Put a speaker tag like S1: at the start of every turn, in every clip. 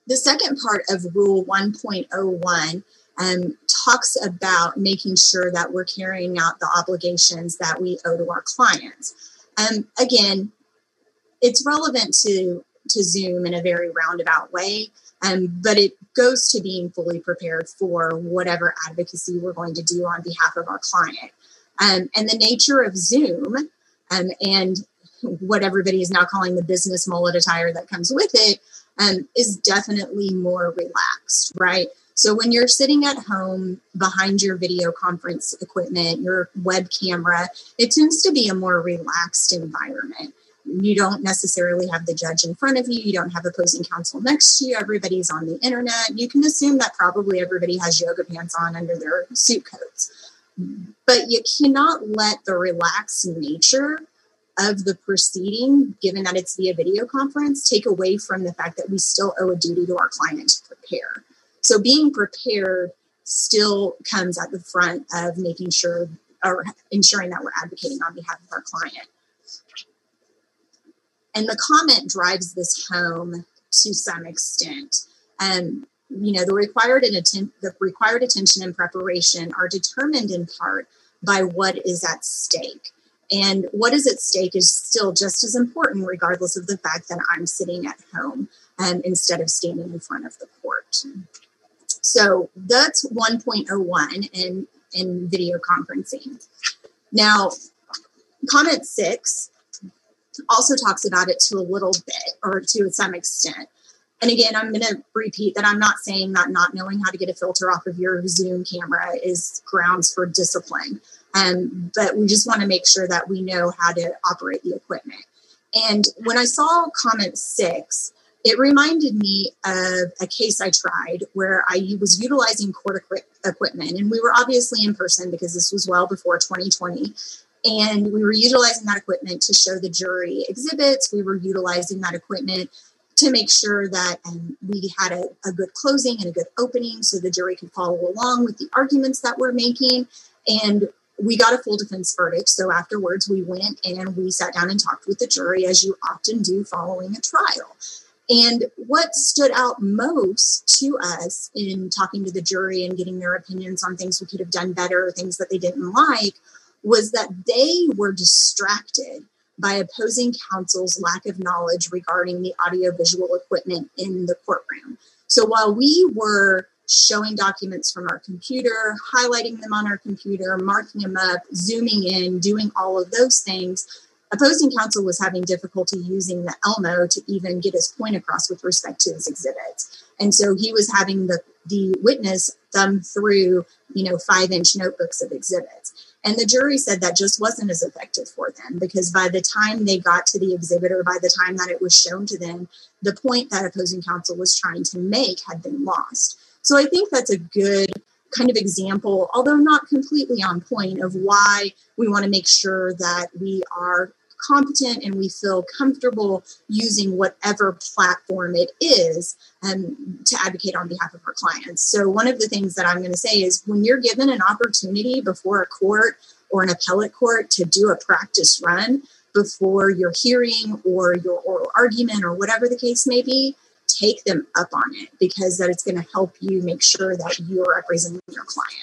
S1: The second part of Rule 1.01 talks about making sure that we're carrying out the obligations that we owe to our clients. Again, it's relevant to Zoom in a very roundabout way, but it goes to being fully prepared for whatever advocacy we're going to do on behalf of our client. And the nature of Zoom and what everybody is now calling the business mullet attire that comes with it is definitely more relaxed, right? So when you're sitting at home behind your video conference equipment, your web camera, it tends to be a more relaxed environment. You don't necessarily have the judge in front of you. You don't have opposing counsel next to you. Everybody's on the internet. You can assume that probably everybody has yoga pants on under their suit coats. But you cannot let the relaxed nature of the proceeding, given that it's via video conference, take away from the fact that we still owe a duty to our client to prepare. So being prepared still comes at the front of making sure or ensuring that we're advocating on behalf of our client. And the comment drives this home to some extent. The required attention and preparation are determined in part by what is at stake. And what is at stake is still just as important, regardless of the fact that I'm sitting at home instead of standing in front of the court. So that's 1.01 in video conferencing. Now, comment 6 also talks about it to a little bit or to some extent. And again, I'm going to repeat that I'm not saying that not knowing how to get a filter off of your Zoom camera is grounds for discipline. But we just want to make sure that we know how to operate the equipment. And when I saw comment 6, it reminded me of a case I tried where I was utilizing court equipment. And we were obviously in person because this was well before 2020. And we were utilizing that equipment to show the jury exhibits. We were utilizing that equipment to make sure that we had a good closing and a good opening so the jury could follow along with the arguments that we're making. And we got a full defense verdict. So afterwards, we went and we sat down and talked with the jury, as you often do following a trial. And what stood out most to us in talking to the jury and getting their opinions on things we could have done better, things that they didn't like, was that they were distracted by opposing counsel's lack of knowledge regarding the audiovisual equipment in the courtroom. So while we were showing documents from our computer, highlighting them on our computer, marking them up, zooming in, doing all of those things, opposing counsel was having difficulty using the Elmo to even get his point across with respect to his exhibits. And so he was having the witness thumb through, 5-inch notebooks of exhibits. And the jury said that just wasn't as effective for them because by the time they got to the exhibit or by the time that it was shown to them, the point that opposing counsel was trying to make had been lost. So I think that's a good kind of example, although not completely on point, of why we want to make sure that we are competent and we feel comfortable using whatever platform it is to advocate on behalf of our clients. So one of the things that I'm going to say is when you're given an opportunity before a court or an appellate court to do a practice run before your hearing or your oral argument or whatever the case may be, take them up on it because that it's going to help you make sure that you're representing your client.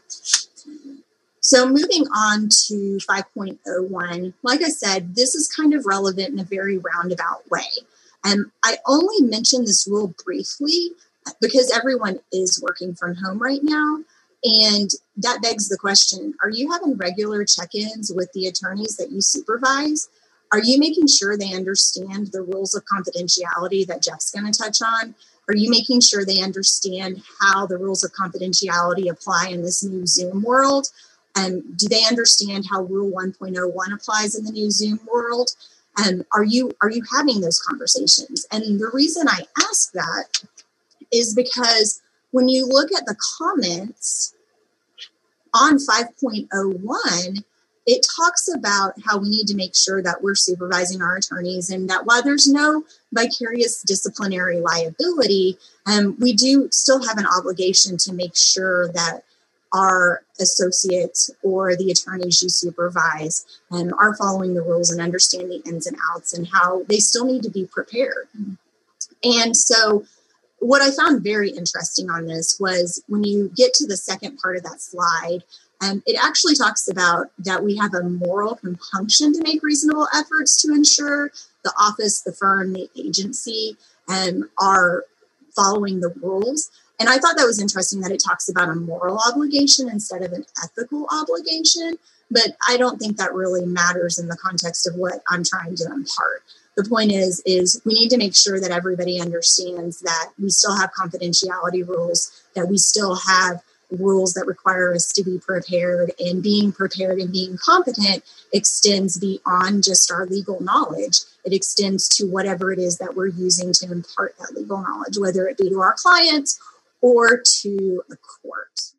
S1: So moving on to 5.01, like I said, this is kind of relevant in a very roundabout way. I only mention this rule briefly because everyone is working from home right now. And that begs the question, are you having regular check-ins with the attorneys that you supervise? Are you making sure they understand the rules of confidentiality that Jeff's going to touch on? Are you making sure they understand how the rules of confidentiality apply in this new Zoom world? Do they understand how Rule 1.01 applies in the new Zoom world? Are you having those conversations? And the reason I ask that is because when you look at the comments on 5.01, it talks about how we need to make sure that we're supervising our attorneys and that while there's no vicarious disciplinary liability, we do still have an obligation to make sure that our associates or the attorneys you supervise are following the rules and understand the ins and outs and how they still need to be prepared. And so what I found very interesting on this was when you get to the second part of that slide, it actually talks about that we have a moral compunction to make reasonable efforts to ensure the office, the firm, the agency are following the rules. And I thought that was interesting that it talks about a moral obligation instead of an ethical obligation. But I don't think that really matters in the context of what I'm trying to impart. The point is we need to make sure that everybody understands that we still have confidentiality rules, that we still have rules that require us to be prepared, and being prepared and being competent extends beyond just our legal knowledge. It extends to whatever it is that we're using to impart that legal knowledge, whether it be to our clients or to the court.